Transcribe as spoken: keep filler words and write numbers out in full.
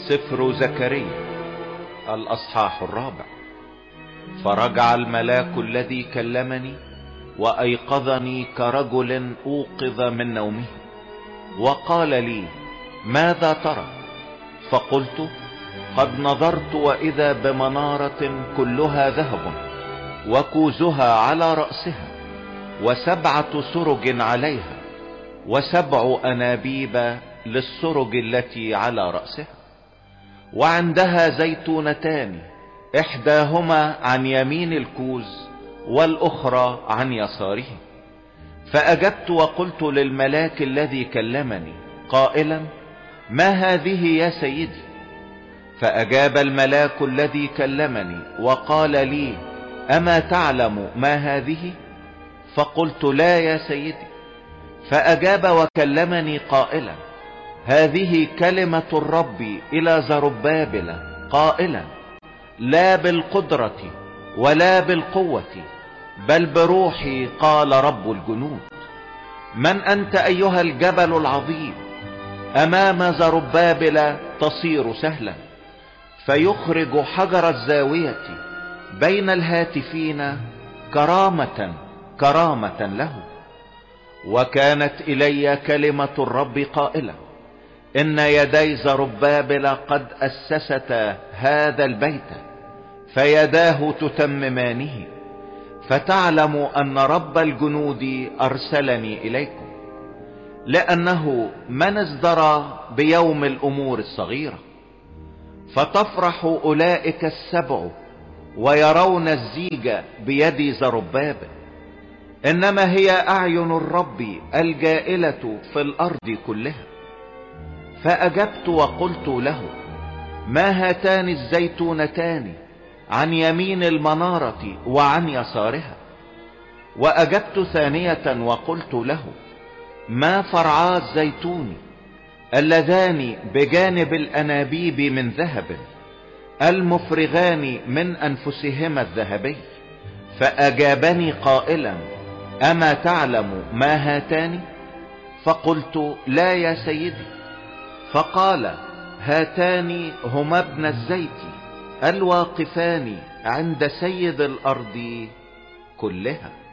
سفر زكريا الأصحاح الرابع. فرجع الملاك الذي كلمني وأيقظني كرجل أوقظ من نومه، وقال لي: ماذا ترى؟ فقلت: قد نظرت وإذا بمنارة كلها ذهب وكوزها على رأسها، وسبعة سرج عليها، وسبع أنابيب للسرج التي على رأسها، وعندها زيتونتان، إحداهما عن يمين الكوز والأخرى عن يساره. فأجبت وقلت للملاك الذي كلمني قائلا: ما هذه يا سيدي؟ فأجاب الملاك الذي كلمني وقال لي: أما تعلم ما هذه؟ فقلت: لا يا سيدي. فأجاب وكلمني قائلا: هذه كلمة الرب إلى زربابل قائلا: لا بالقدرة ولا بالقوة بل بروحي قال رب الجنود. من أنت أيها الجبل العظيم؟ أمام زربابل تصير سهلا، فيخرج حجر الزاوية بين الهاتفين كرامة كرامة له. وكانت إلي كلمة الرب قائلة: إن يدي زربابل قد أسستا هذا البيت، فيداه تتممانه، فتعلم أن رب الجنود أرسلني إليكم، لأنه من ازدرى بيوم الأمور الصغيرة. فتفرح أولئك السبع ويرون الزيج بيد زربابل، إنما هي أعين الرب الجائلة في الأرض كلها. فأجبت وقلت له: ما هاتان الزيتونتان عن يمين المنارة وعن يسارها؟ وأجبت ثانية وقلت له: ما فرعا الزيتون اللذان بجانب الأنابيب من ذهب المفرغان من أنفسهما الذهبي؟ فأجابني قائلا: أما تعلم ما هاتان؟ فقلت: لا يا سيدي. فقال: هاتان هما ابن الزيت الواقفان عند سيد الأرض كلها.